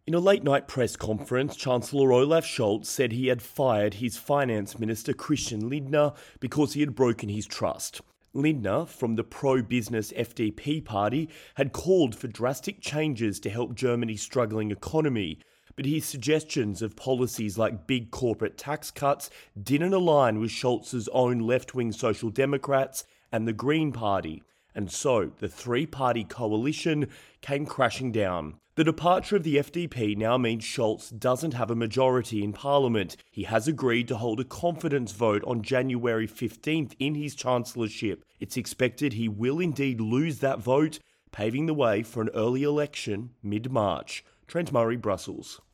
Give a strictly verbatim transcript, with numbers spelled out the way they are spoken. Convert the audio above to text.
In a late-night press conference, Chancellor Olaf Scholz said he had fired his finance minister Christian Lindner because he had broken his trust. Lindner, from the pro-business F D P party, had called for drastic changes to help Germany's struggling economy, but his suggestions of policies like big corporate tax cuts didn't align with Scholz's own left-wing Social Democrats and the Green Party, and so the three-party coalition came crashing down. The departure of the F D P now means Scholz doesn't have a majority in Parliament. He has agreed to hold a confidence vote on January fifteenth in his chancellorship. It's expected he will indeed lose that vote, paving the way for an early election mid-March. Trent Murray, Brussels.